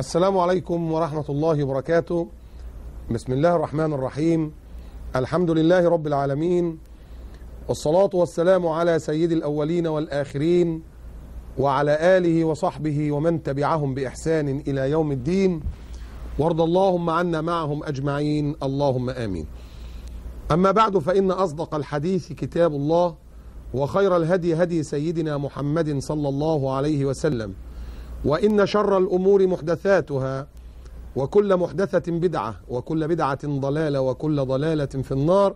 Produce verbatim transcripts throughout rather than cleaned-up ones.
السلام عليكم ورحمة الله وبركاته. بسم الله الرحمن الرحيم. الحمد لله رب العالمين، والصلاة والسلام على سيد الأولين والآخرين وعلى آله وصحبه ومن تبعهم بإحسان إلى يوم الدين، وارض اللهم عنا معهم أجمعين، اللهم آمين. أما بعد، فإن أصدق الحديث كتاب الله، وخير الهدي هدي سيدنا محمد صلى الله عليه وسلم، وإن شر الأمور محدثاتها، وكل محدثة بدعة، وكل بدعة ضلالة، وكل ضلالة في النار.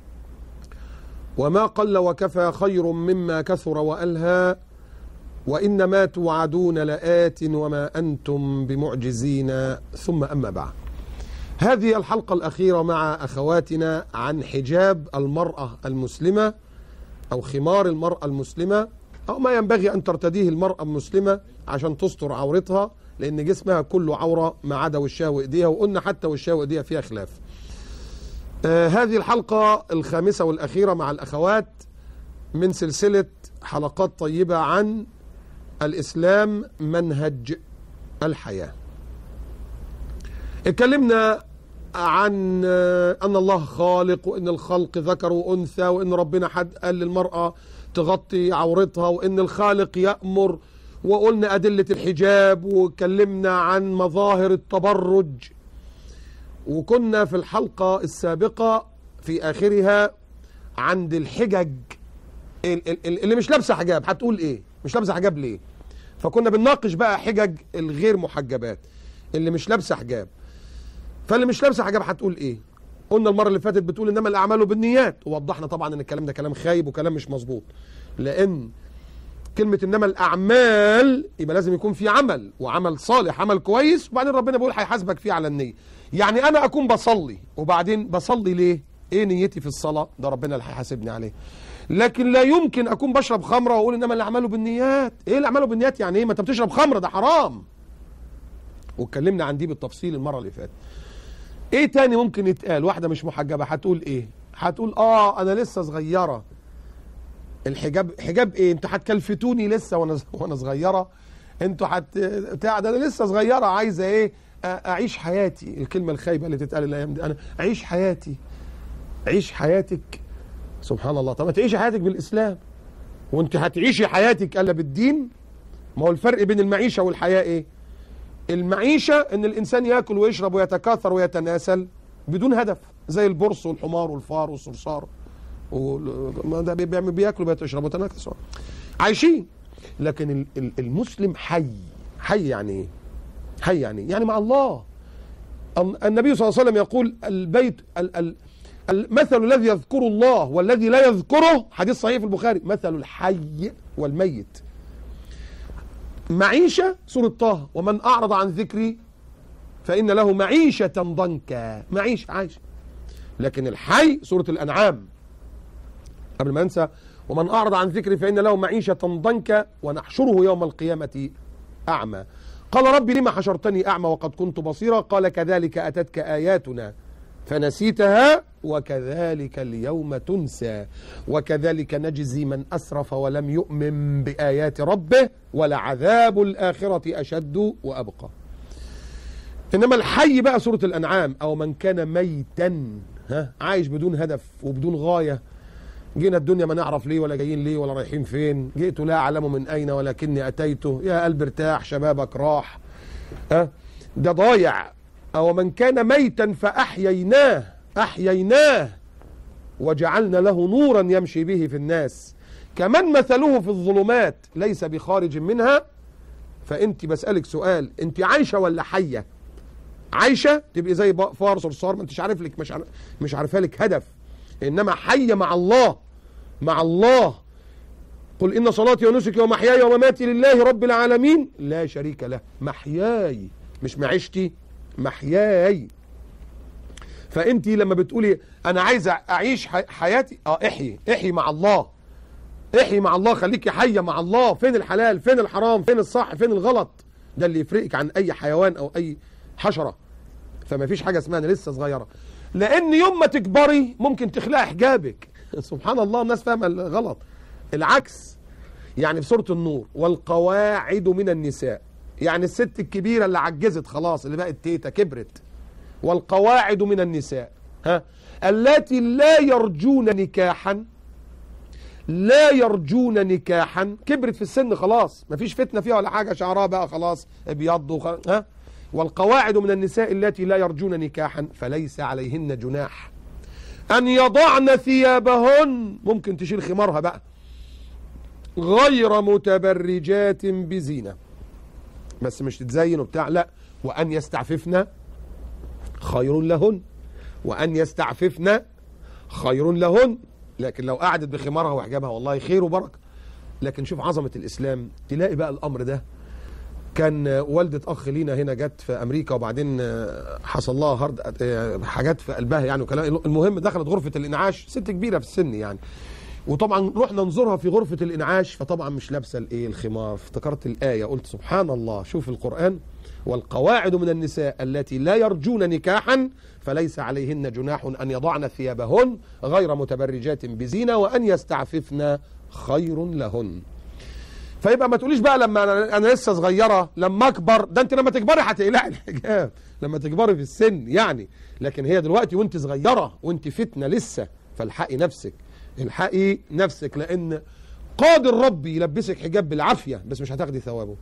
وما قل وكفى خير مما كثر وألهى، وإنما توعدون لآت وما أنتم بمعجزين. ثم أما بعد، هذه الحلقة الأخيرة مع أخواتنا عن حجاب المرأة المسلمة أو خمار المرأة المسلمة، أو ما ينبغي أن ترتديه المرأة المسلمة عشان تستر عورتها، لأن جسمها كله عورة ما عدا وشها وإيديها، وقلنا حتى وشها وإيديها فيها خلاف. آه هذه الحلقة الخامسة والأخيرة مع الأخوات من سلسلة حلقات طيبة عن الإسلام منهج الحياة. اتكلمنا عن آه أن الله خالق، وأن الخلق ذكر وأنثى، وأن ربنا حد قال للمرأة تغطي عورتها، وأن الخالق يأمر، وقلنا أدلة الحجاب، وكلمنا عن مظاهر التبرج. وكنا في الحلقة السابقة في آخرها عند الحجج اللي مش لابسة حجاب هتقول إيه؟ مش لابسة حجاب ليه؟ فكنا بنناقش بقى حجج الغير محجبات اللي مش لابسة حجاب. فاللي مش لابسة حجاب هتقول إيه؟ قلنا المرة اللي فاتت بتقول إنما الأعمال بالنيات، ووضحنا طبعا إن الكلام ده كلام خايب وكلام مش مظبوط، لأن كلمة إنما الأعمال يبقى لازم يكون في عمل، وعمل صالح، عمل كويس، وبعدين ربنا بيقول هيحاسبك فيه على النية. يعني أنا أكون بصلي، وبعدين بصلي ليه؟ إيه نيتي في الصلاة؟ ده ربنا اللي هيحاسبني عليه. لكن لا يمكن أكون بشرب خمرة وأقول إنما الأعمال بالنيات. إيه الأعمال بالنيات يعني إيه؟ ما أنت بتشرب خمرة، ده حرام. واتكلمنا عن دي بالتفصيل المرة اللي فاتت. إيه تاني ممكن يتقال؟ واحدة مش محجبة هتقول إيه؟ هتقول آه أنا لسه صغيرة. الحجاب حجاب ايه؟ انتوا هتكلفتوني لسه وانا وانا صغيره؟ انتوا هت بتاع ده انا لسه صغيره، عايزه ايه؟ اعيش حياتي. الكلمه الخايبه اللي تتقال الايام دي، انا اعيش حياتي. عيش حياتك. سبحان الله. طب ما تعيشي حياتك بالاسلام، وانت هتعيشي حياتك الا بالدين. ما هو الفرق بين المعيشه والحياه ايه؟ المعيشه ان الانسان ياكل ويشرب ويتكاثر ويتناسل بدون هدف، زي البرص والحمار والفار والصرصار، وده بياكلوا بيشربوا ويتناسلوا، عايشين. لكن المسلم حي. حي يعني ايه؟ حي يعني يعني مع الله. النبي صلى الله عليه وسلم يقول البيت ال ال المثل الذي يذكر الله والذي لا يذكره، حديث صحيح في البخاري، مثل الحي والميت. معيشة سورة طه، ومن أعرض عن ذكري فإن له معيشة ضنكا، معيشة عايشة. لكن الحي سورة الأنعام، قبل ما انسى، ومن أعرض عن ذكري فإن له معيشة ضنكا ونحشره يوم القيامة أعمى. قال ربي لما حشرتني أعمى وقد كنت بصيرا؟ قال كذلك أتتك آياتنا فنسيتها وكذلك اليوم تنسى وكذلك نجزي من أسرف ولم يؤمن بآيات ربه ولعذاب الآخرة أشد وأبقى. إنما الحي بقى سورة الأنعام، أو من كان ميتا، ها، عايش بدون هدف وبدون غاية. جينا الدنيا ما نعرف ليه ولا جايين ليه ولا رايحين فين، جئت لا أعلم من أين ولكني أتيته، يا قلب ارتاح، شبابك راح، أه؟ ده ضايع. أو من كان ميتا فأحييناه، أحييناه وجعلنا له نورا يمشي به في الناس كمن مثله في الظلمات ليس بخارج منها. فأنت بسألك سؤال، أنت عايشة ولا حية؟ عايشة تبقي زي فار صرصار، ما انتش عارف لك، مش عارف مش عارفه لك هدف. انما حية مع الله، مع الله. قل إن صلاتي ونسكي ومحياي ومماتي لله رب العالمين لا شريك له. محياي مش معيشتي، محياي. فأنت لما بتقولي أنا عايز أعيش حياتي، اه احيي احيي مع الله، احيي مع الله، خليكي حية مع الله. فين الحلال، فين الحرام، فين الصح، فين الغلط؟ ده اللي يفرقك عن أي حيوان أو أي حشرة. فما فيش حاجة اسمها أنا لسه صغيرة، لأن يوم ما تكبري ممكن تخلعي حجابك. سبحان الله، الناس فاهمة غلط. العكس. يعني في سورة النور والقواعد من النساء، يعني الست الكبيرة اللي عجزت خلاص، اللي بقت تيتا كبرت. والقواعد من النساء ها التي لا يرجون نكاحا، لا يرجون نكاحا، كبرت في السن خلاص، مفيش فتنة فيها ولا حاجة، شعرها بقى خلاص ابيض وخلاص. ها والقواعد من النساء التي لا يرجون نكاحا فليس عليهن جناح أن يضعن ثيابهن، ممكن تشيل خمارها بقى، غير متبرجات بزينة، بس مش تتزين وبتاع، لا، وأن يستعففن خير لهن، وأن يستعففن خير لهن. لكن لو قعدت بخمارها وحجابها والله خير وبركة. لكن شوف عظمة الإسلام، تلاقي بقى الأمر ده. كان والدة أخ لينا هنا جت في أمريكا، وبعدين حصل لها هارد حاجات في قلبها يعني وكلام، المهم دخلت غرفة الإنعاش، ست كبيرة في السن يعني، وطبعا رحنا نزورها في غرفة الإنعاش، فطبعا مش لابسة الايه الخمار، افتكرت الآية قلت سبحان الله، شوف القرآن، والقواعد من النساء التي لا يرجون نكاحا فليس عليهن جناح أن يضعن ثيابهن غير متبرجات بزينة وأن يستعففن خير لهن. فيبقى ما تقوليش بقى لما أنا, أنا لسه صغيرة، لما أكبر، ده أنت لما تكبري هتقلعي الحجاب، لما تكبري في السن يعني، لكن هي دلوقتي وأنت صغيرة وأنت فتنة لسه، فالحقي نفسك، الحقي نفسك، لأن قادر ربي يلبسك حجاب بالعافية بس مش هتاخدي ثوابه.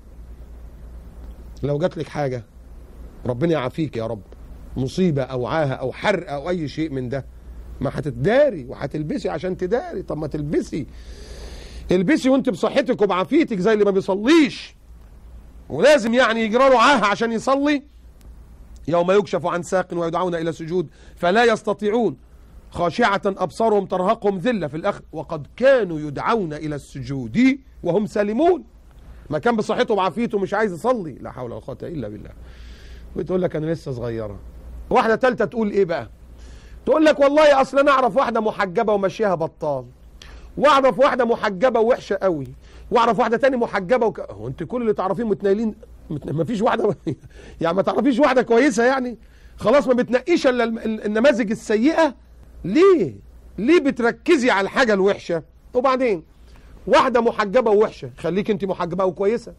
لو جات لك حاجة ربنا يعافيك يا رب، مصيبة أو عاهة أو حرق أو أي شيء من ده، ما هتتداري وهتلبسي عشان تداري. طب ما تلبسي، البسي وانت بصحتك وبعافيتك، زي اللي ما بيصليش ولازم يعني يجرى له عاهة عشان يصلي. يوم يكشف عن ساق ويدعون إلى سجود فلا يستطيعون خاشعة أبصارهم ترهقهم ذلة في الآخر وقد كانوا يدعون إلى السجود وهم سالمون. ما كان بصحته وبعافيته مش عايز يصلي، لا حول ولا قوة إلا بالله، وتقول لك أنا لسه صغيرة. واحدة تالتة تقول إيه بقى؟ تقول لك والله أصل أنا أعرف واحدة محجبة ومشيها بطال، واعرف واحدة محجبة ووحشة قوي، واعرف واحدة تاني محجبة وك... هو انت كل اللي تعرفين متنايلين؟ ما فيش واحدة يعني ما تعرفيش واحدة كويسة يعني؟ خلاص ما بتنقيش الا النماذج السيئة؟ ليه؟ ليه بتركزي على الحاجة الوحشة؟ وبعدين واحدة محجبة ووحشة، خليك انت محجبة وكويسة،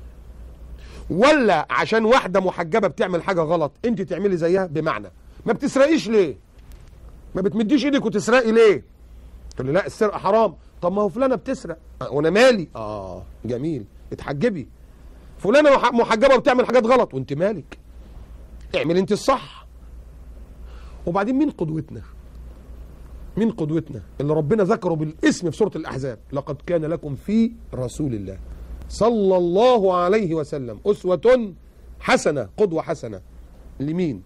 ولا عشان واحدة محجبة بتعمل حاجة غلط انت تعملي زيها؟ بمعنى ما بتسرقيش ليه؟ ما بتمديش ايدك وتسرقي ليه؟ تقول لي لا السرقة حرام. طب ما هو فلانة بتسرق وانا مالي؟ اه جميل، اتحجبي. فلانة محجبة وبتعمل حاجات غلط وانت مالك؟ اعمل انت الصح. وبعدين مين قدوتنا؟ مين قدوتنا اللي ربنا ذكره بالاسم في سورة الأحزاب؟ لقد كان لكم في رسول الله صلى الله عليه وسلم أسوة حسنة، قدوة حسنة. لمين؟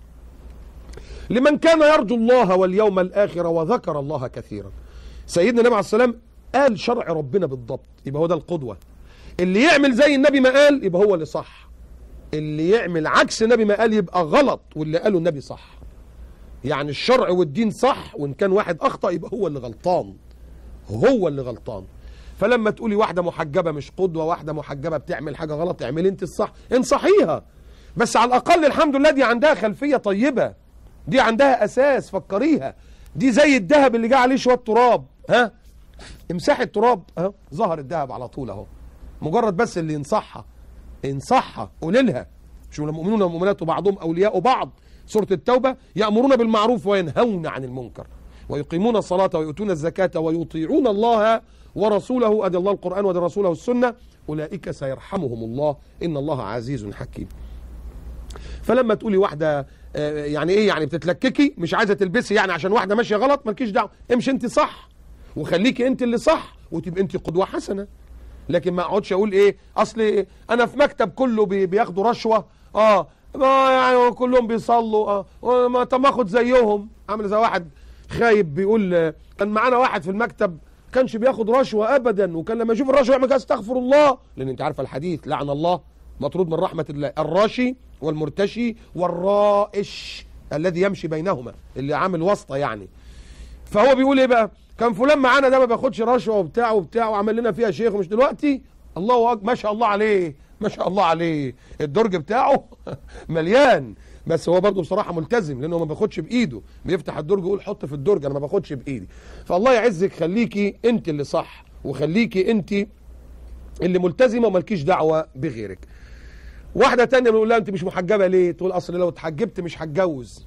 لمن كان يرجو الله واليوم الآخر وذكر الله كثيرا. سيدنا النبي عليه السلام قال شرع ربنا بالضبط، يبقى هو ده القدوة. اللي يعمل زي النبي ما قال يبقى هو اللي صح، اللي يعمل عكس النبي ما قال يبقى غلط، واللي قاله النبي صح. يعني الشرع والدين صح، وإن كان واحد أخطأ يبقى هو اللي غلطان، هو اللي غلطان. فلما تقولي واحدة محجبة مش قدوة، واحدة محجبة بتعمل حاجة غلط، اعملي انت الصح، انصحيها، بس على الأقل الحمد لله دي عندها خلفية طيبة، دي عندها أساس، فكريها. دي زي الذهب اللي جه عليه شوية تراب، ها امسحي التراب اهو ظهر الذهب على طول اهو. مجرد بس اللي ينصحها، انصحها، قولي لها. شو المؤمنون والمؤمنات بعضهم أولياء بعض، سورة التوبة، يأمرون بالمعروف وينهون عن المنكر ويقيمون الصلاة ويؤتون الزكاة ويطيعون الله ورسوله، أدي الله القرآن وأدي رسوله السنة، أولئك سيرحمهم الله إن الله عزيز حكيم. فلما تقولي واحدة يعني ايه يعني بتتلككي مش عايزة تلبسي يعني عشان واحدة ماشية غلط، مالكيش دعوة، امشي انت صح وخليكي انت اللي صح وتبقى انت قدوة حسنة. لكن ما اقعدش اقول ايه اصل إيه انا في مكتب كله بي بياخدوا رشوة، اه ما يعني كلهم بيصلوا، اه ما طب ما اخد زيهم. عامل زي واحد خايب بيقول كان معانا واحد في المكتب كانش بياخد رشوة ابدا، وكان لما يشوف الرشوة يعمل كده استغفر الله، لان انت عارفه الحديث لعن الله مطرود من رحمة الله الراشي والمرتشي والرائش الذي يمشي بينهما، اللي عامل واسطة يعني. فهو بيقول ايه بقى؟ كان فلان معانا ده ما بياخدش رشوة وبتاع وبتاع وعمل لنا فيها شيخ، ومش دلوقتي الله اكبر ما شاء الله عليه ما شاء الله عليه الدرج بتاعه مليان، بس هو برضه بصراحة ملتزم لانه ما بياخدش بايده، بيفتح الدرج ويقول حط في الدرج انا ما باخدش بايدي. فالله يعزك خليكي انت اللي صح، وخليكي انت اللي ملتزمة ومالكيش دعوة بغيرك. واحدة تانية بنقول لها انت مش محجبة ليه؟ تقول اصل لو اتحجبت مش هتجوز.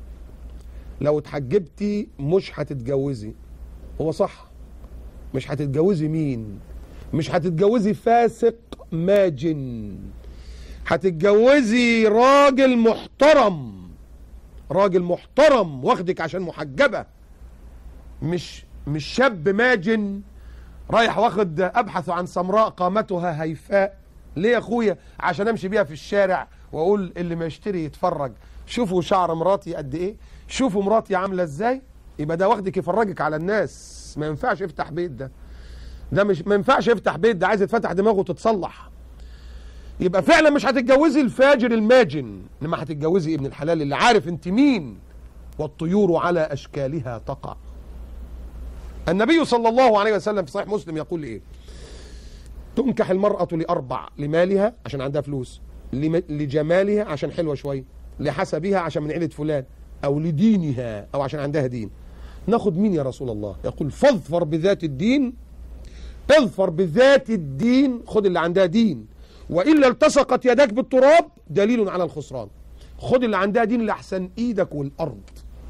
لو اتحجبتي مش هتتجوزي. هو صح، مش هتتجوزي مين؟ مش هتتجوزي فاسق ماجن، هتتجوزي راجل محترم، راجل محترم واخدك عشان محجبة، مش مش شاب ماجن رايح واخد ابحث عن سمراء قامتها هيفاء. ليه يا اخويا؟ عشان امشي بيها في الشارع واقول اللي ما يشتري يتفرج، شوفوا شعر مراتي قد ايه، شوفوا مراتي عامله ازاي. يبقى ده واخدك يفرجك على الناس، ما ينفعش يفتح بيت. ده ده مش ما ينفعش يفتح بيت، ده عايز يتفتح دماغه وتتصلح. يبقى فعلا مش هتتجوزي الفاجر الماجن، انما هتتجوزي ابن الحلال اللي عارف انت مين. والطيور على اشكالها تقع. النبي صلى الله عليه وسلم في صحيح مسلم يقول ايه؟ تنكح المرأة لأربع: لمالها عشان عندها فلوس، لجمالها عشان حلوة شوية، لحسبها عشان من عيلة فلان، أو لدينها أو عشان عندها دين. ناخد مين يا رسول الله؟ يقول فاظفر بذات الدين، اظفر بذات الدين، خد اللي عندها دين، وإلا التصقت يدك بالتراب دليل على الخسران. خد اللي عندها دين لأحسن إيدك والأرض.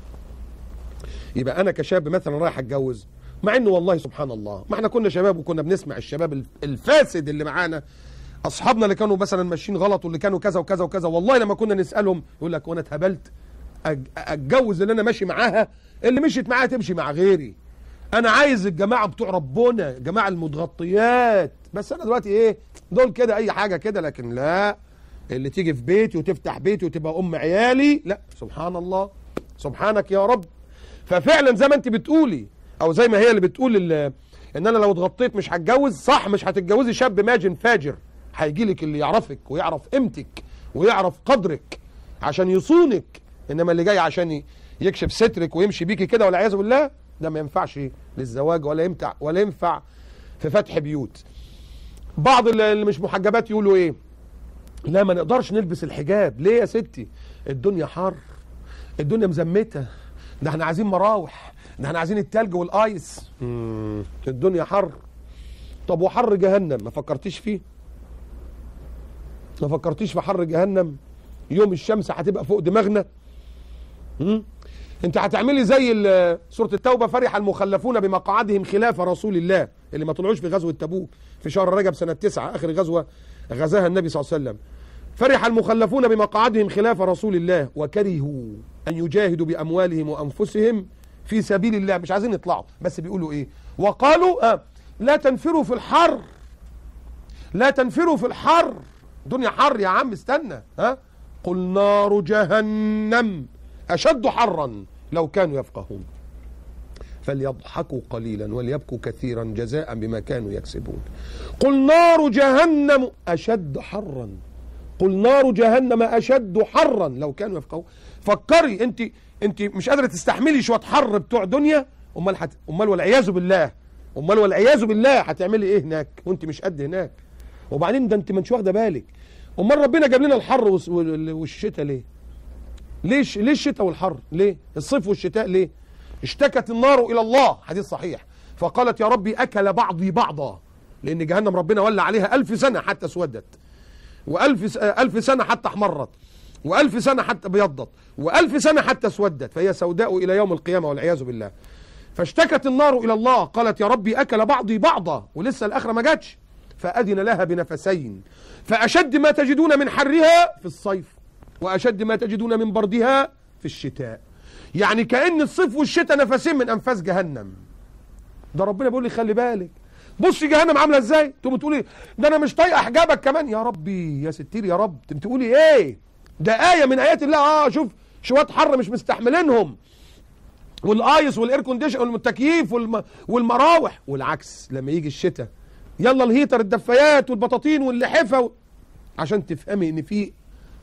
يبقى أنا كشاب مثلا رايح أتجوز، مع انه والله سبحان الله ما احنا كنا شباب وكنا بنسمع الشباب الفاسد اللي معانا، اصحابنا اللي كانوا مثلا ماشيين غلط واللي كانوا كذا وكذا وكذا، والله لما كنا نسالهم يقول لك وانا اتهبلت اتجوز اللي انا ماشي معاها، اللي مشيت معاها تمشي مع غيري. انا عايز الجماعه بتوع ربنا، الجماعه المتغطيات، بس انا دلوقتي ايه دول كده اي حاجه كده، لكن لا اللي تيجي في بيتي وتفتح بيتي وتبقى ام عيالي، لا سبحان الله سبحانك يا رب. ففعلا زي ما انت بتقولي او زي ما هي اللي بتقول ان انا لو اتغطيت مش هتجوز، صح، مش هتتجوزي شاب ماجن فاجر، هيجي لك اللي يعرفك ويعرف قيمتك ويعرف قدرك عشان يصونك. انما اللي جاي عشان يكشف سترك ويمشي بيكي كده والعياذ بالله، ده ما ينفعش للزواج ولا يمتع ولا ينفع في فتح بيوت. بعض اللي مش محجبات يقولوا ايه؟ لا ما نقدرش نلبس الحجاب. ليه يا ستي؟ الدنيا حر، الدنيا مزمته، ده احنا عايزين مراوح، ده احنا عايزين التلج والايس. مم. الدنيا حر. طب وحر جهنم ما فكرتيش فيه؟ ما فكرتيش في حر جهنم؟ يوم الشمس هتبقى فوق دماغنا. مم. انت هتعملي زي سورة التوبة: فرح المخلفون بمقعدهم خلاف رسول الله، اللي ما طلعوش في غزوة تبوك في شهر رجب سنة تسعة، اخر غزوة غزاها النبي صلى الله عليه وسلم. فرح المخلفون بمقعدهم خلاف رسول الله وكرهوا ان يجاهدوا باموالهم وانفسهم في سبيل الله. مش عايزين يطلعوا، بس بيقولوا ايه؟ وقالوا آه لا تنفروا في الحر، لا تنفروا في الحر، الدنيا حر يا عم استنى. ها قل نار جهنم اشد حرا لو كانوا يفقهون فليضحكوا قليلا وليبكوا كثيرا جزاء بما كانوا يكسبون. قل نار جهنم اشد حرا، قل نار جهنم اشد حرا لو كانوا يفقهون. فكري انت انت مش قادره تستحملي شويه حر بتوع دنيا، امال حت... امال والعياذ بالله امال والعياذ بالله هتعملي ايه هناك وانت مش قد هناك؟ وبعدين ده انت ما انتش واخده بالك، امال ربنا جاب لنا الحر والشتاء ليه؟ ليش ليه الشتاء والحر؟ ليه الصيف والشتاء ليه؟ اشتكت النار الى الله، حديث صحيح، فقالت يا ربي اكل بعضي بعضا، لان جهنم ربنا ولى عليها ألف سنه حتى اسودت، وألف ألف سنه حتى احمرت، وألف سنه حتى ابيضت، وألف سنه حتى اسودت، فهي سوداء الى يوم القيامه والعياذ بالله. فاشتكت النار الى الله، قالت يا ربي اكل بعضي بعضا، ولسه الاخره ما جاتش، فاذن لها بنفسين، فاشد ما تجدون من حرها في الصيف، واشد ما تجدون من بردها في الشتاء. يعني كأن الصيف والشتاء نفسين من انفاس جهنم. ده ربنا بيقول لي خلي بالك، بصي جهنم عامله ازاي، تقوم تقولي ده انا مش طايقه حجابك كمان، يا ربي يا ستير يا رب، انت بتقولي ايه؟ ده ايه من ايات الله. اه شوف شويه حر مش مستحملينهم، والايس والاير كونديشن والتكييف والم... والمراوح، والعكس لما يجي الشتاء يلا الهيتر الدفايات والبطاطين واللحفه و... عشان تفهمي ان في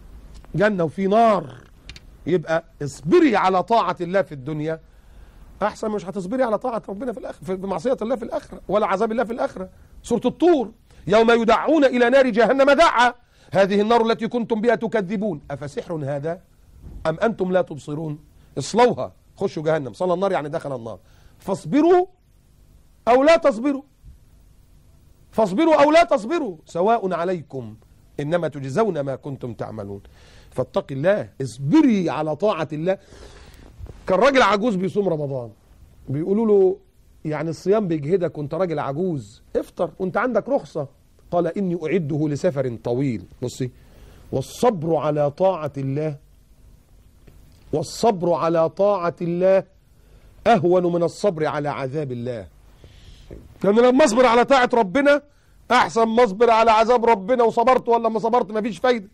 جنه وفي نار. يبقى اصبري على طاعه الله في الدنيا احسن مش هتصبري على طاعه ربنا في الاخره، في معصيه الله في الاخره، ولا عذاب الله في الاخره. سوره الطور: يوم يدعون الى نار جهنم دعا هذه النار التي كنتم بها تكذبون افسحر هذا ام انتم لا تبصرون. اصلوها، خشوا جهنم، صلى النار يعني دخل النار، فاصبروا او لا تصبروا، فاصبروا او لا تصبروا سواء عليكم إنما تجزون ما كنتم تعملون. فاتق الله، اصبري على طاعة الله. كان راجل عجوز بيصوم رمضان، بيقولوا له يعني الصيام بيجهدك وانت راجل عجوز، افطر وانت عندك رخصة. قال إني أعده لسفر طويل. بصي، والصبر على طاعة الله والصبر على طاعة الله أهون من الصبر على عذاب الله. لأن لما أصبر على طاعة ربنا أحسن ما أصبر على عذاب ربنا، وصبرت ولا ما صبرت مفيش فايدة.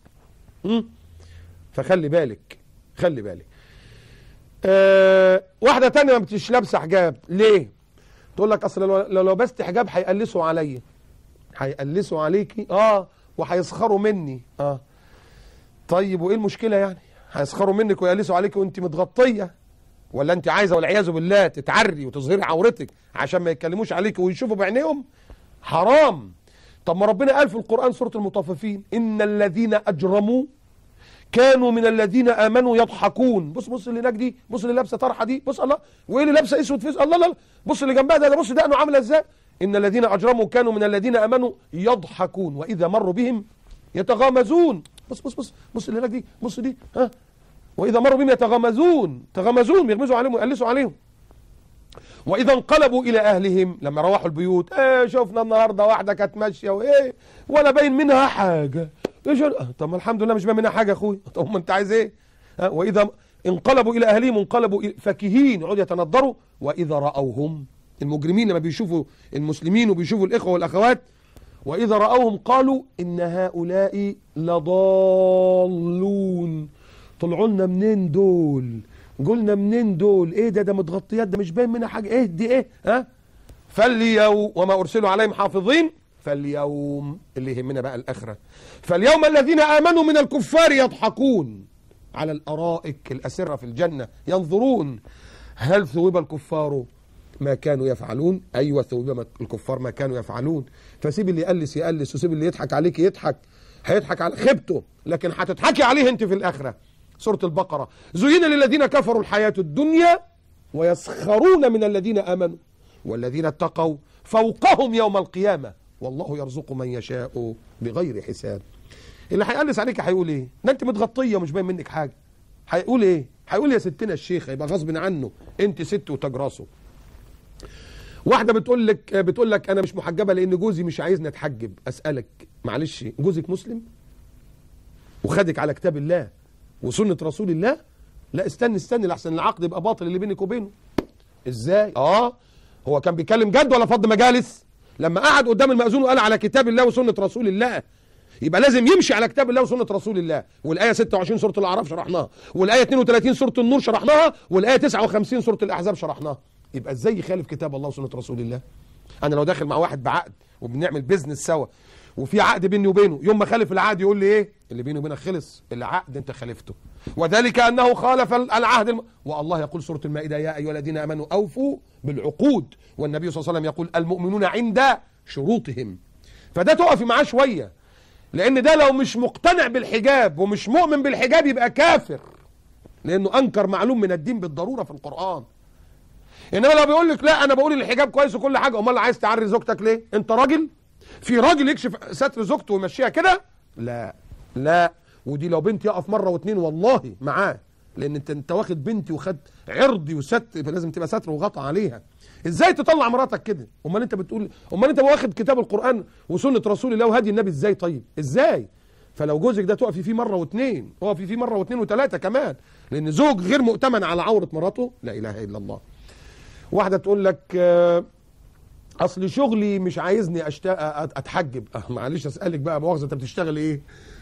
فخلي بالك، خلي بالك. أه واحدة تانية ما بتش لابسة حجاب، ليه؟ تقول لك أصل لو لبست حجاب هيقلسوا عليا. هيقلسوا عليكي؟ آه وهيسخروا مني. آه طيب وإيه المشكلة يعني؟ هيسخروا منك ويقلسوا عليكي وأنت متغطية، ولا أنت عايزة والعياذ بالله تتعري وتظهري عورتك عشان ما يتكلموش عليكي ويشوفوا بعينيهم؟ حرام. طب ما ربنا قال في القرآن سورة المطففين إن الذين أجرموا كانوا من الذين آمنوا يضحكون. بص بص اللي هناك دي، بص اللي لابسه طرحه دي، بص الله، وايه اللي لابسه اسود في الله، لا لا بص اللي جنبها ده، بص ده انه عامله ازاي. ان الذين اجرموا كانوا من الذين امنوا يضحكون واذا مروا بهم يتغامزون. بص بص بص بص اللي هناك دي، بص دي، ها، واذا مروا بهم يتغامزون، تغامزون بيغمزوا عليهم ويقلسوا عليهم. واذا انقلبوا الى اهلهم، لما روحوا البيوت، ايه شفنا النهارده واحده كانت ماشيه وايه ولا باين منها حاجه. ايش؟ طب ما الحمد لله مش باين منها حاجه يا اخويا. طب ما انت عايز ايه؟ واذا انقلبوا الى اهلهم انقلبوا فكهين، يقعدوا يتندروا. واذا راوهم، المجرمين لما بيشوفوا المسلمين وبيشوفوا الاخوه والاخوات، واذا راوهم قالوا ان هؤلاء لضالون. طلعوا لنا منين دول؟ قلنا منين دول؟ ايه ده؟ ده متغطيات، ده مش باين منها حاجه. ايه دي؟ ايه؟ ها؟ فاليوم وما ارسلوا عليهم حافظين. فاليوم اللي يهمنا بقى الاخره. فاليوم الذين امنوا من الكفار يضحكون على الارائك الاسره في الجنه ينظرون هل ثوب الكفار ما كانوا يفعلون. ايوه ثوب الكفار ما كانوا يفعلون. فسيب اللي يقلس يقلس، وسيب اللي يضحك عليك يضحك، هيضحك على خيبته، لكن هتضحكي عليه انت في الاخره. سورة البقرة، زين للذين كفروا الحياة الدنيا ويسخرون من الذين آمنوا والذين اتقوا فوقهم يوم القيامة والله يرزق من يشاء بغير حساب. اللي هيقلس عليك هيقول ايه؟ ده انت متغطية ومش باين منك حاجة. هيقول ايه؟ هيقول يا ستنا الشيخ، يبقى غصب عنه انت ست وتاج راسه. واحدة بتقول لك بتقول لك انا مش محجبة لان جوزي مش عايزني اتحجب. اسألك معلش، جوزك مسلم وخدك على كتاب الله وسنة رسول الله؟ لا استني استني لحسن العقد يبقى باطل اللي بينك وبينه. ازاي؟ اه هو كان بيتكلم جد ولا فض مجالس؟ لما قعد قدام المأذون وقال على كتاب الله وسنة رسول الله، يبقى لازم يمشي على كتاب الله وسنة رسول الله. والآية ستة وعشرين سورة الأعراف شرحناها، والآية اثنين وثلاثين سورة النور شرحناها، والآية تسعة وخمسين سورة الأحزاب شرحناها. يبقى ازاي يخالف كتاب الله وسنة رسول الله؟ انا لو داخل مع واحد بعقد وبنعمل بيزنس سوا وفي عقد بيني وبينه، يوم ما خالف العقد يقول لي ايه؟ اللي بيني وبينك خلص، العقد انت خالفته، وذلك انه خالف العهد الم... والله يقول سورة المائدة يا ايها الذين امنوا اوفوا بالعقود، والنبي صلى الله عليه وسلم يقول المؤمنون عند شروطهم. فده تقفي معاه شوية، لان ده لو مش مقتنع بالحجاب ومش مؤمن بالحجاب يبقى كافر، لانه انكر معلوم من الدين بالضرورة في القرآن. انما لو بيقول لك لا انا بقول الحجاب كويس وكل حاجة، امال عايز تعري زوجتك ليه؟ انت راجل؟ في راجل يكشف ستر زوجته ويمشيها كده؟ لا لا. ودي لو بنتي يقف مره واثنين والله معاه، لان انت انت واخد بنتي وخد عرضي وستر، فلازم تبقى ستر وغطى عليها. ازاي تطلع مراتك كده؟ امال انت بتقول، امال انت واخد كتاب القران وسنه رسول الله وهدي النبي ازاي؟ طيب ازاي؟ فلو جوزك ده تقفي فيه مره واثنين، تقفي فيه مره واثنين وثلاثه كمان، لان زوج غير مؤتمن على عوره مراته لا اله الا الله. واحده تقول لك آه اصل شغلي مش عايزني أشتا... اتحجب. أه معلش اسالك بقى مؤاخذه، انت بتشتغل ايه؟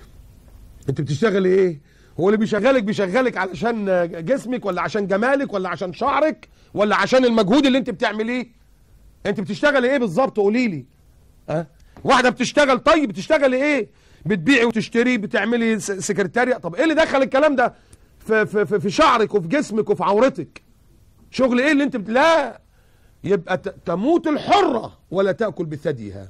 انت بتشتغل ايه؟ هو اللي بيشغلك بيشغلك علشان جسمك ولا عشان جمالك ولا عشان شعرك ولا عشان المجهود اللي انت بتعمليه؟ انت بتشتغل ايه بالظبط؟ قولي لي. اه واحده بتشتغل، طيب بتشتغل ايه؟ بتبيعي وتشتري، بتعملي سكرتاريه. طب ايه اللي دخل الكلام ده في في في شعرك وفي جسمك وفي عورتك؟ شغل ايه اللي انت بت... لا، يبقى تموت الحرة ولا تأكل بثديها.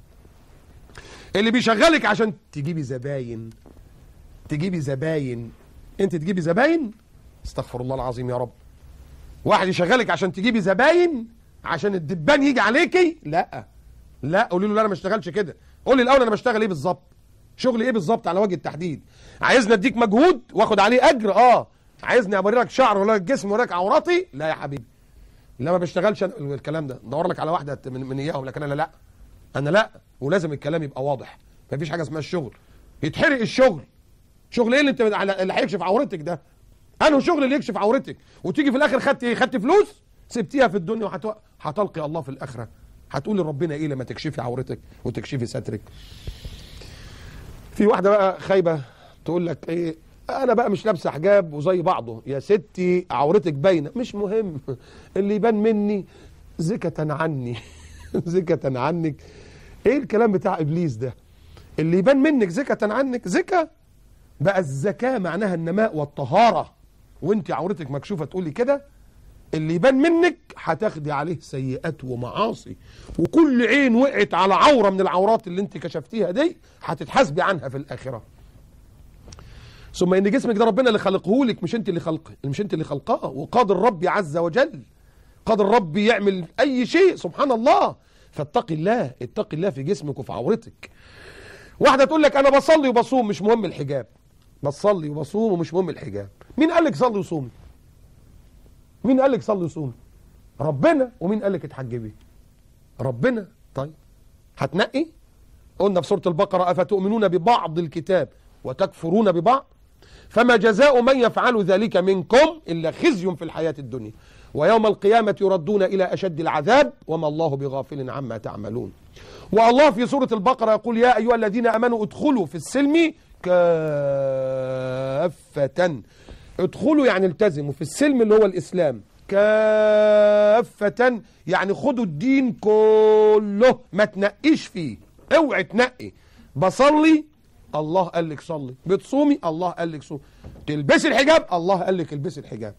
اللي بيشغلك عشان تجيبي زباين، تجيبي زباين، انت تجيبي زباين؟ استغفر الله العظيم يا رب. واحد يشغلك عشان تجيبي زباين عشان الدبان يجي عليكي؟ لا لا، قولي له لا انا ما اشتغلش كده. قولي الاول انا بشتغل ايه بالظبط. شغل ايه بالظبط على وجه التحديد؟ عايزني اديك مجهود واخد عليه اجر؟ اه. عايزني اوري لك شعر ولا لك جسم ولا لك عوراتي؟ لا يا حبيبي، لا ما بشتغلش الكلام ده. ندور لك على واحده من, من اياهم، لكن انا لا، انا لا. ولازم الكلام يبقى واضح، مفيش حاجه اسمها الشغل يتحرق. الشغل شغل ايه اللي انت اللي هيكشف عورتك ده؟ انه شغل اللي يكشف عورتك وتيجي في الاخر خدت ايه؟ خدت فلوس سبتيها في الدنيا وهتلقي الله في الاخره. هتقول لربنا ايه لما تكشفي عورتك وتكشفي سترك؟ في واحده بقى خايبه تقول لك ايه، انا بقى مش لابسه حجاب وزي بعضه. يا ستي عورتك باينه، مش مهم اللي يبان مني زكة عني. زكة عنك. ايه الكلام بتاع ابليس ده؟ اللي يبان منك زكة عنك. زكاة بقى الزكاة معناها النماء والطهارة، وانت عورتك مكشوفة تقولي كده؟ اللي يبان منك هتاخدي عليه سيئات ومعاصي، وكل عين وقعت على عورة من العورات اللي انت كشفتيها دي هتتحاسبي عنها في الآخرة. ثم ان جسمك ده ربنا اللي خلقه لك، مش انت اللي خلقه، مش انت اللي خلقاه. وقادر ربي عز وجل، قادر ربي يعمل اي شيء سبحان الله. فاتقي الله، اتقي الله في جسمك وفي عورتك. واحده تقول لك انا بصلي وبصوم مش مهم الحجاب. بصلي وبصوم ومش مهم الحجاب. مين قال لك صلي وصومي؟ مين قال لك صلي وصومي؟ ربنا. ومين قال لك اتحجبي؟ ربنا. طيب هتنقي؟ قلنا في سوره البقره افتؤمنون ببعض الكتاب وتكفرون ببعض فما جزاء من يفعل ذلك منكم إلا خزي في الحياة الدنيا ويوم القيامة يردون إلى أشد العذاب وما الله بغافل عما تعملون. والله في سورة البقرة يقول يا أيها الذين آمنوا ادخلوا في السلم كافة. ادخلوا يعني التزموا في السلم اللي هو الإسلام كافة، يعني خدوا الدين كله ما تنقيش فيه. اوعي تنقي. بصلي الله قال لك صلي، بتصومي الله قال لك صومي، تلبسي الحجاب الله قال لك البسي الحجاب.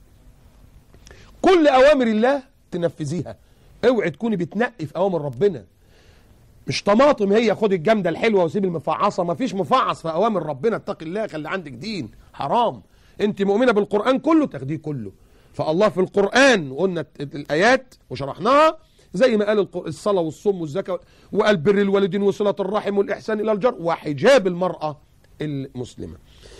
كل اوامر الله تنفذيها. اوعي تكوني بتنقي في اوامر ربنا. مش طماطم هي، خد الجامده الحلوه وسيب المفعصه. ما فيش مفعص في اوامر ربنا. اتقي الله، خلي عندك دين. حرام. انت مؤمنه بالقران كله تاخديه كله. فالله في القران وقلنا الايات وشرحناها زي ما قال الصلاة والصوم والزكاة، وقال بر الوالدين وصلة الرحم والإحسان إلى الجار وحجاب المرأة المسلمة.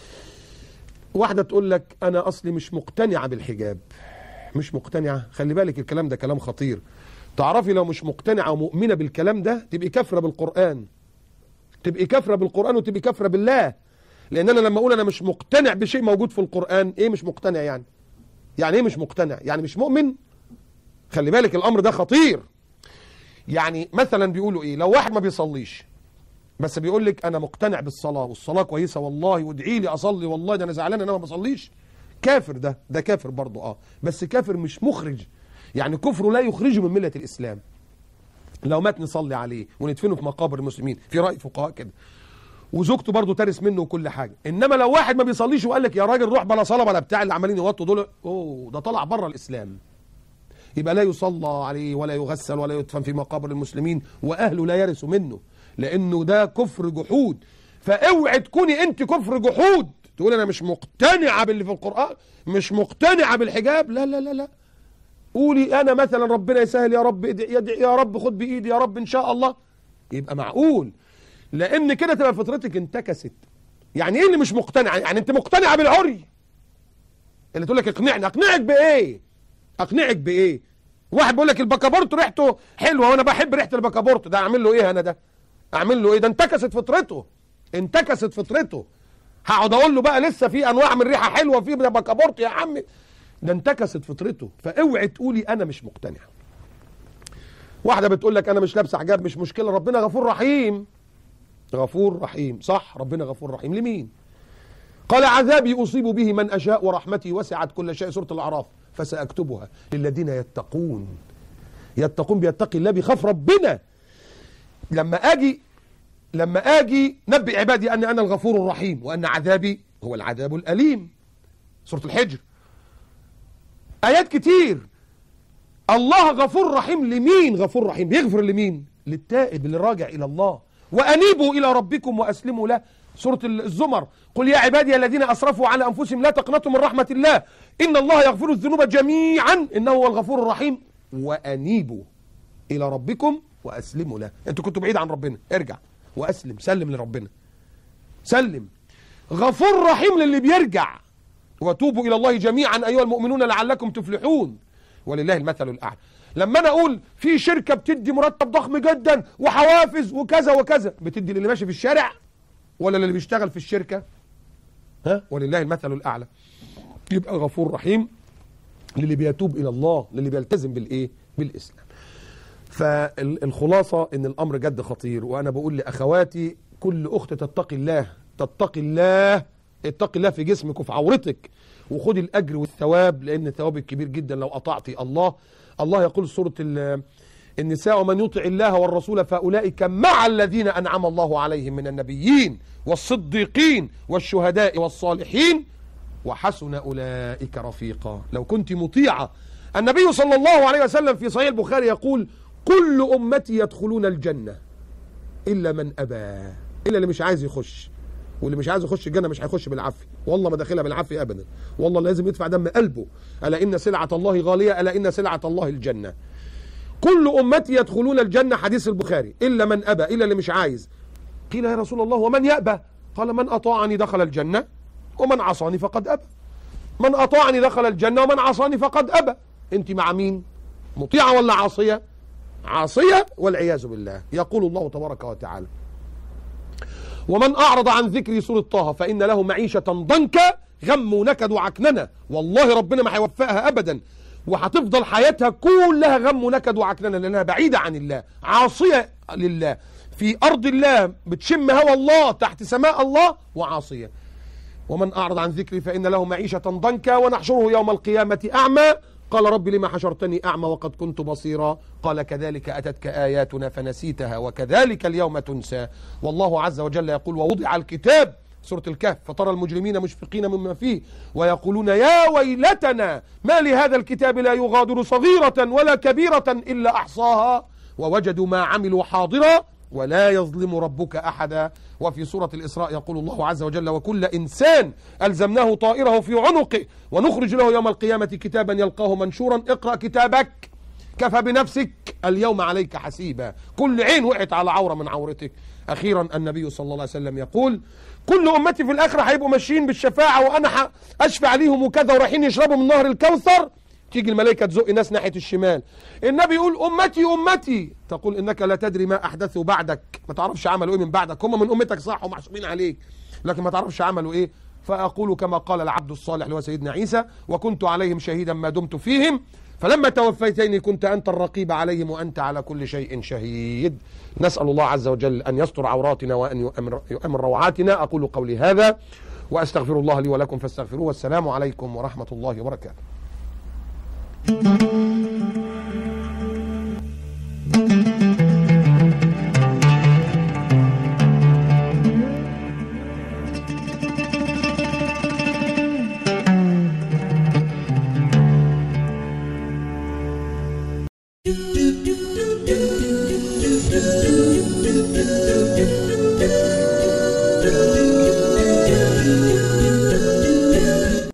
واحدة تقول لك أنا أصلي مش مقتنعة بالحجاب. مش مقتنعة؟ خلي بالك الكلام ده كلام خطير. تعرفي لو مش مقتنعة ومؤمنة بالكلام ده تبقي كافرة بالقرآن. تبقي كافرة بالقرآن وتبقي كافرة بالله. لأن أنا لما أقول أنا مش مقتنع بشيء موجود في القرآن، إيه مش مقتنع يعني؟ يعني إيه مش مقتنع؟ يعني مش مؤمن؟ خلي بالك الامر ده خطير. يعني مثلا بيقولوا ايه، لو واحد ما بيصليش بس بيقول لك انا مقتنع بالصلاه والصلاه كويسه والله وادعي لي اصلي والله ده انا زعلان ان انا ما بصليش، كافر. ده ده كافر برضه اه، بس كافر مش مخرج. يعني كفره لا يخرجه من مله الاسلام. لو مات نصلي عليه وندفنه في مقابر المسلمين، في راي فقهاء كده، وزوجته برضه ترث منه وكل حاجه. انما لو واحد ما بيصليش وقال لك يا راجل روح بلا صلاه بلا بتاع اللي عمالين يوطوا دول، اوه ده طلع بره الاسلام. يبقى لا يصلى عليه ولا يغسل ولا يدفن في مقابر المسلمين، واهله لا يرثوا منه، لانه ده كفر جحود. فاوعي تكوني انت كفر جحود تقول انا مش مقتنعه باللي في القران، مش مقتنعه بالحجاب. لا لا لا لا. قولي انا مثلا ربنا يسهل يا رب، يدعي يا رب، خد بايدي يا رب ان شاء الله. يبقى معقول، لان كده تبقى فطرتك انتكست. يعني ايه اللي مش مقتنعه؟ يعني انت مقتنعه بالعري. اللي تقول لك اقنعني، اقنعك بايه؟ اقنعك بايه؟ واحد بيقول لك البكابورت ريحته حلوه وانا بحب ريحه البكابورت، ده اعمل له ايه انا؟ ده اعمل له ايه؟ ده انتكست فطرته. انتكست فطرته. هقعد اقول له بقى لسه في انواع من ريحه حلوه في بكابورت يا عمي؟ ده انتكست فطرته. فاوعي تقولي انا مش مقتنع. واحده بتقول لك انا مش لابسه حجاب، مش مشكله، ربنا غفور رحيم. غفور رحيم صح، ربنا غفور رحيم. لمين؟ قال عذابي اصيب به من اشاء ورحمتي وسعت كل شيء، سوره الاعراف، فسأكتبها للذين يتقون. يتقون بيتقي الله، بيخاف ربنا. لما اجي لما اجي نبئ عبادي اني انا الغفور الرحيم وان عذابي هو العذاب الاليم، سورة الحجر. ايات كتير. الله غفور رحيم. لمين غفور رحيم؟ بيغفر لمين؟ للتائب اللي راجع الى الله. وانيبوا الى ربكم واسلموا له، سورة الزمر. قل يا عبادي الذين أسرفوا على أنفسهم لا تقنطوا من رحمة الله إن الله يغفر الذنوب جميعا إنه هو الغفور الرحيم وأنيبوا إلى ربكم وأسلموا له. أنتوا كنتوا بعيد عن ربنا، ارجع وأسلم، سلم لربنا. سلم. غفور رحيم للي بيرجع، وتوبوا إلى الله جميعا أيها المؤمنون لعلكم تفلحون، ولله المثل الأعلى. لما أنا أقول في شركة بتدي مرتب ضخم جدا وحوافز وكذا وكذا، بتدي للي ماشي في الشارع ولا للي بيشتغل في الشركة؟ ها؟ ولله المثل الأعلى. يبقى غفور رحيم للي بيتوب إلى الله، للي بيلتزم بالإيه؟ بالإسلام. فالخلاصة إن الأمر جد خطير، وأنا بقول لأخواتي كل أخت تتقي الله، تتقي الله، اتقي الله في جسمك وفي عورتك، وخدي الأجر والثواب، لأن الثواب كبير جدا لو أطعتي الله. الله يقول سورة النساء: ومن يطع الله والرسول فأولئك مع الذين أنعم الله عليهم من النبيين والصديقين والشهداء والصالحين وحسن أولئك رفيقا. لو كنت مطيعة. النبي صلى الله عليه وسلم في صحيح البخاري يقول: كل أمتي يدخلون الجنة إلا من أبى، إلا اللي مش عايز يخش. واللي مش عايز يخش الجنة مش هيخش بالعافية، والله ما داخلها بالعافية أبدا، والله لازم يدفع دم قلبه. ألا إن سلعة الله غالية، ألا إن سلعة الله الجنة. كل أمتي يدخلون الجنة، حديث البخاري، إلا من أبى، إلا اللي مش عايز. قيل يا رسول الله ومن يأبى؟ قال: من أطاعني دخل الجنة ومن عصاني فقد أبى. من أطاعني دخل الجنة ومن عصاني فقد أبى. أنت مع مين؟ مطيعة ولا عاصية؟ عاصية والعياذ بالله. يقول الله تبارك وتعالى: ومن أعرض عن ذكري، سورة طه، فإن له معيشة ضنكا، غم ونكد وعكننة. والله ربنا ما هيوفقها أبدا، وهتفضل حياتها كلها غم ونكد وعكننة، لأنها بعيدة عن الله، عاصية لله، في أرض الله، بتشم هوى الله، تحت سماء الله، وعاصية. ومن أعرض عن ذكري فإن له معيشة ضنكا ونحشره يوم القيامة أعمى، قال رب لما حشرتني أعمى وقد كنت بصيرا، قال كذلك أتتك آياتنا فنسيتها وكذلك اليوم تنسى. والله عز وجل يقول: ووضع الكتاب، سورة الكهف، فترى المجرمين مشفقين مما فيه ويقولون يا ويلتنا ما لهذا الكتاب لا يغادر صغيرة ولا كبيرة إلا أحصاها ووجدوا ما عملوا حاضرا ولا يظلم ربك أحدا. وفي سورة الإسراء يقول الله عز وجل: وكل إنسان ألزمناه طائره في عنقه ونخرج له يوم القيامة كتابا يلقاه منشورا اقرأ كتابك كفى بنفسك اليوم عليك حسيبا. كل عين وقعت على عورة من عورتك. أخيرا النبي صلى الله عليه وسلم يقول: كل أمتي في الآخرة هيبقوا ماشيين بالشفاعة وأنا أشفع ليهم وكذا، ورايحين يشربوا من نهر الكوثر، تيجي الملائكة تزق ناس ناحية الشمال. النبي يقول: أمتي أمتي، تقول إنك لا تدري ما أحدثوا بعدك، ما تعرفش عملوا إيه من بعدك، هم من أمتك صح ومحسوبين عليك، لكن ما تعرفش عملوا إيه. فأقول كما قال العبد الصالح اللي هو سيدنا عيسى: وكنت عليهم شهيدا ما دمت فيهم فلما توفيتني كنت أنت الرقيب عليهم وأنت على كل شيء شهيد. نسأل الله عز وجل أن يستر عوراتنا وأن يؤمن, يؤمن روعاتنا. أقول قولي هذا وأستغفر الله لي ولكم فاستغفروه، والسلام عليكم ورحمة الله وبركاته. Do